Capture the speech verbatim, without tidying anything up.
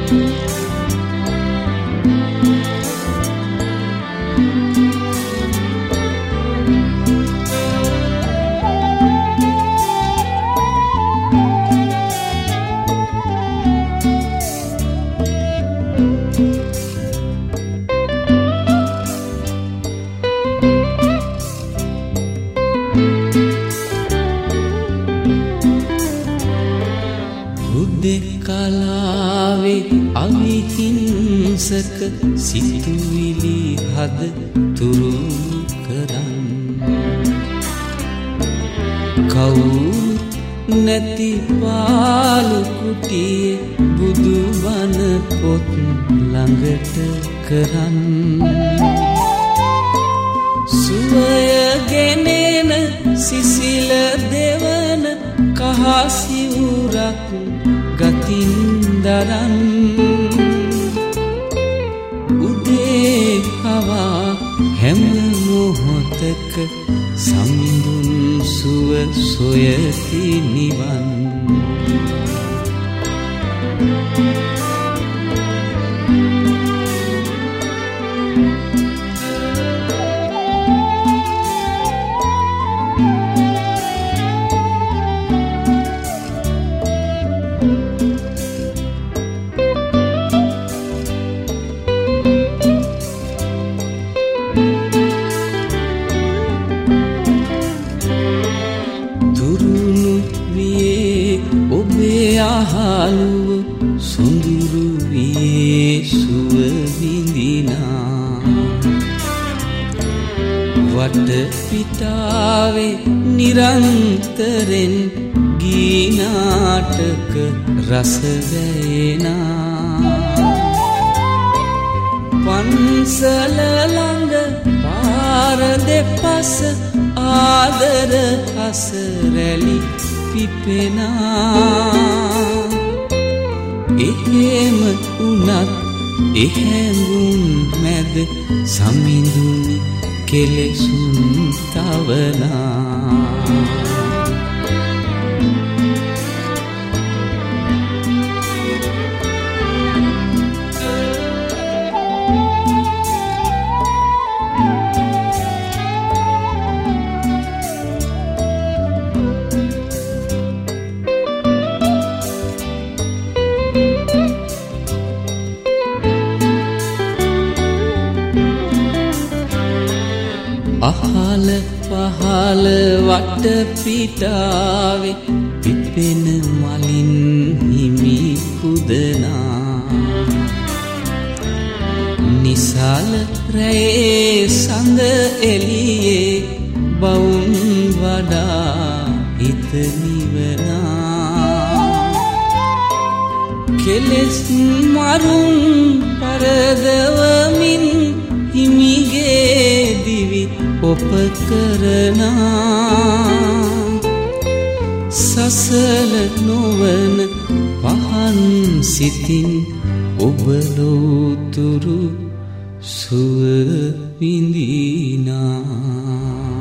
කලාවේ අවිහිංසක සිතුවිලි හද තුරු කරන් කවුරුත් නැති පාළු කුටියේ බුදුබණ පොත් ළඟට කරන් සුවය ගෙනෙන සිසිල දෙවන කහසිවුරක් ගතින් දරන් උදේ හවා හැම මොහොතක සමිඳුන් සුව සොයති නිවන් ආහලුව සොඳුරු වියේ සුව විඳිනා වට පිටාවේ නිරන්තරෙන් ගී නාටක රස වැයෙනා පන්සල ළඟ පාර දෙපස ආදර හස රැලි පිපෙනා එහෙම උනත් එහෙඟුම් මැද සමිඳුනි කෙලෙසුන් තවනා අහල පහල වට පිටාවේ පිපෙන මලින් හිමි පුදනා නිසල රැයේ සඳ එළියේ බවුන් වඩා හිත නිවනා කෙලෙස් මරුන් පරදවමින් හිමිගේ දිවි ඔප කරනා සසල නොවන පහන් සිතින් ඔබ ලෝතුරු සුව විඳිනා